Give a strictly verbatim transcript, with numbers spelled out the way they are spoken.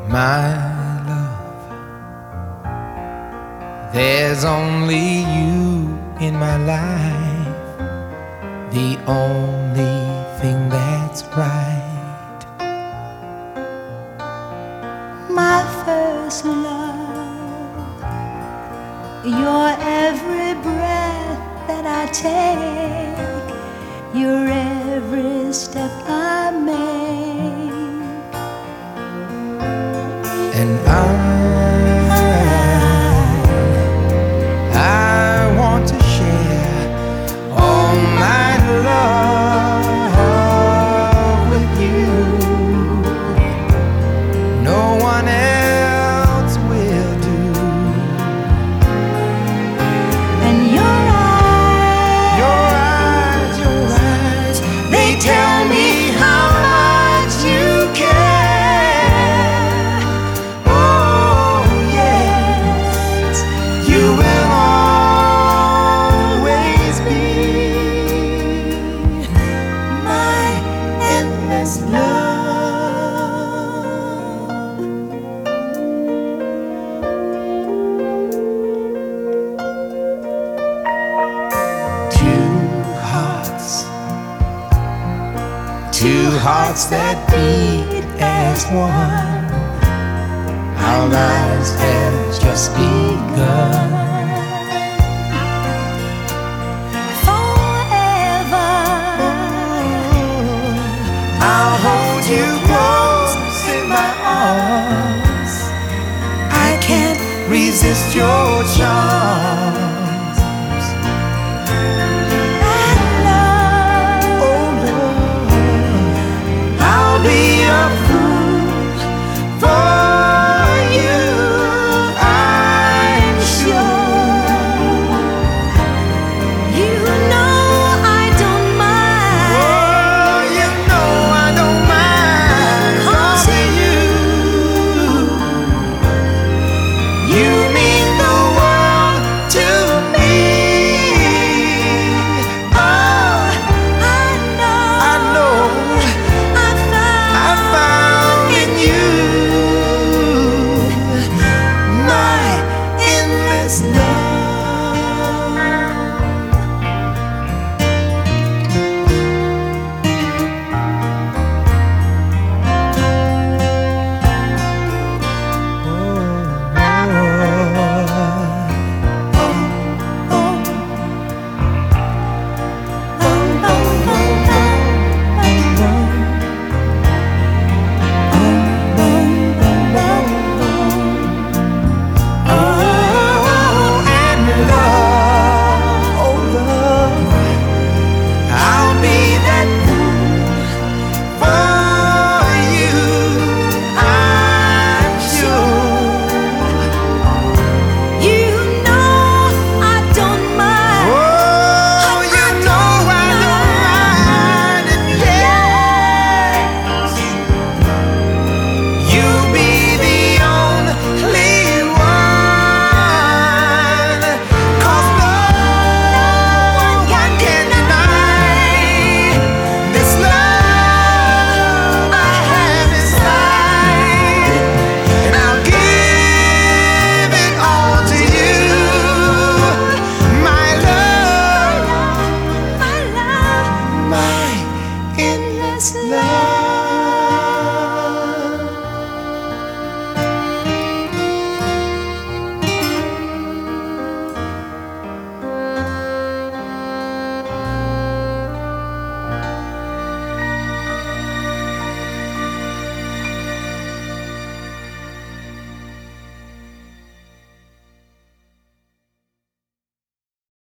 My love, there's only you in my life, the only thing that's right. My first love, your every breath that I take, your every step I make. And I, I want to share all my love with you. No one else will do. And your eyes, Your eyes, your eyes, they tell me how much you care. You will always be my endless love. Two hearts, two hearts that beat as one. Our lives have just begun. Forever, I'll hold you close in my arms. I can't resist your charm.